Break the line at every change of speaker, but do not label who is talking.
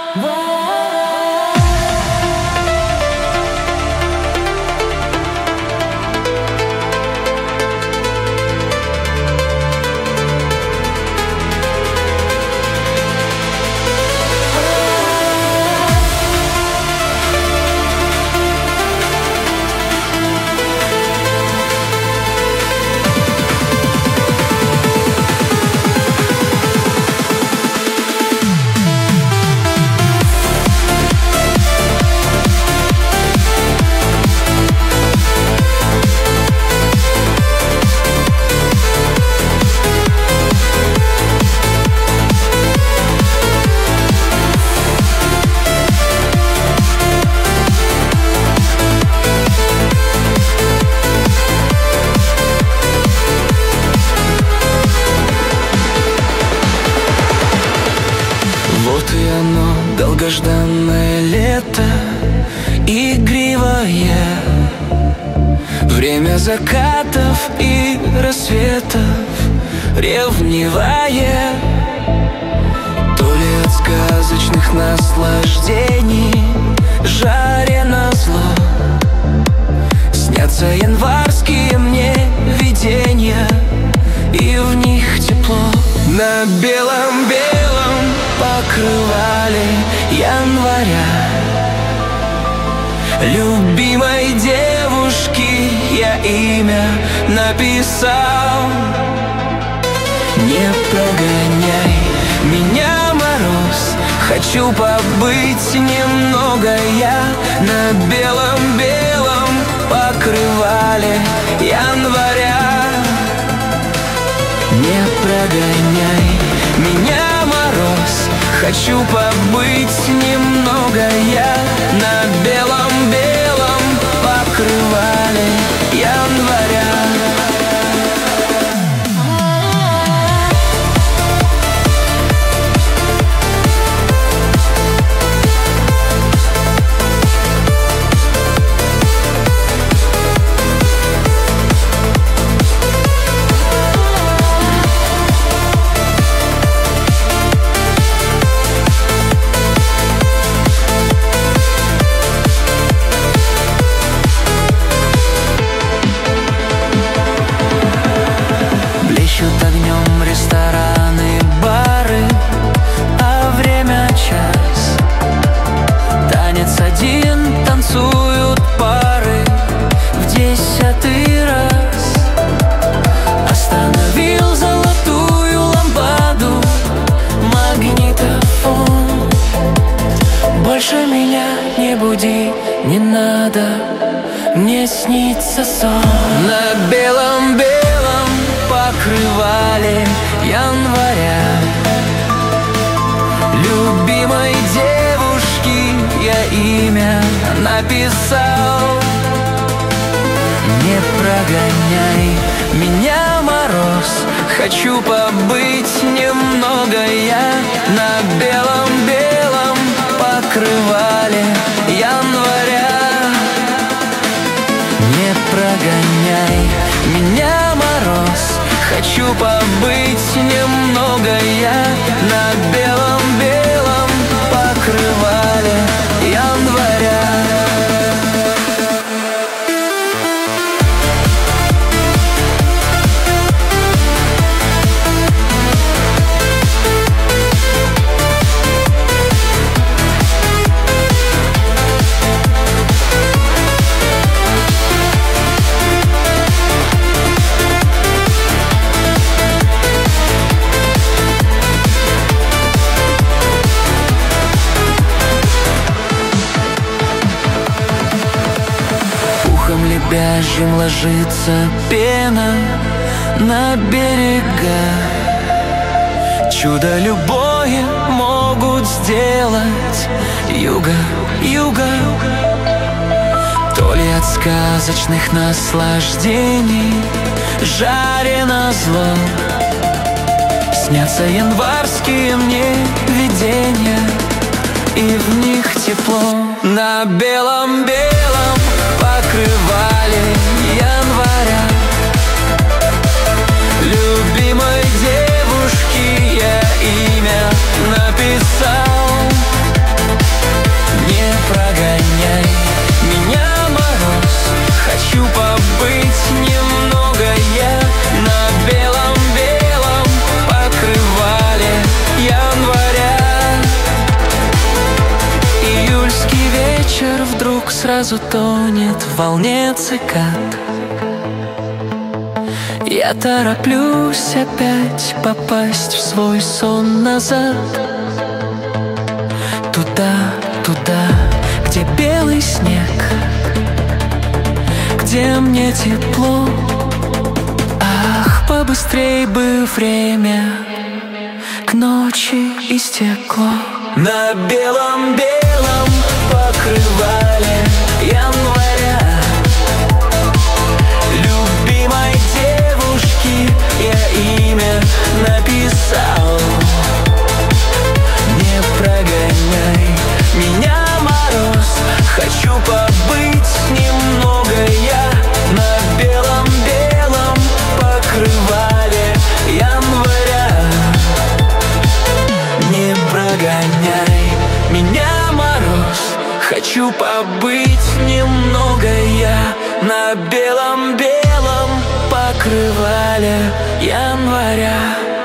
Вот и оно, долгожданное лето, игривое, время закатов и рассветов, ревнивое. То ли от сказочных наслаждений жаре назло снятся январские мне видения, и в них тепло. На белом-белом покрывале января любимой девушки я имя написал. Не прогоняй меня, мороз, хочу побыть немного я на белом-белом покрывале января. Не прогоняй меня, мороз, хочу побыть немного я на белом-белом покрывале января. Огнем рестораны, бары, а время час. Танец один, танцуют пары в 10-й раз. Остановил золотую лампаду магнитофон. Больше меня не буди, не надо, мне снится сон. На белом-белом покрывале января любимой девушки я имя написал. Не прогоняй меня, мороз, хочу побыть немного я на белом-белом покрывале января. Не прогоняй меня, мороз, хочу побыть немного я на белом-белом покрывале января. Лебяжьим ложится пена на берега. Чудо любое могут сделать юга, юга. То ли от сказочных наслаждений жаре назло снятся январские мне видения, и в них тепло. На белом-белом покрывале января любимой девушки я имя написал. сразу тонет в волне цикад. Я тороплюсь опять попасть в свой сон назад. Туда, туда, где белый снег, где мне тепло. Ах, побыстрей бы время к ночи истекло. На белом-белом покрывале января любимой девушки я имя написал. Не прогоняй меня, мороз, хочу побыть немного я на белом-белом покрывале января. Не прогоняй меня, мороз, хочу побыть немного я на белом-белом покрывале января.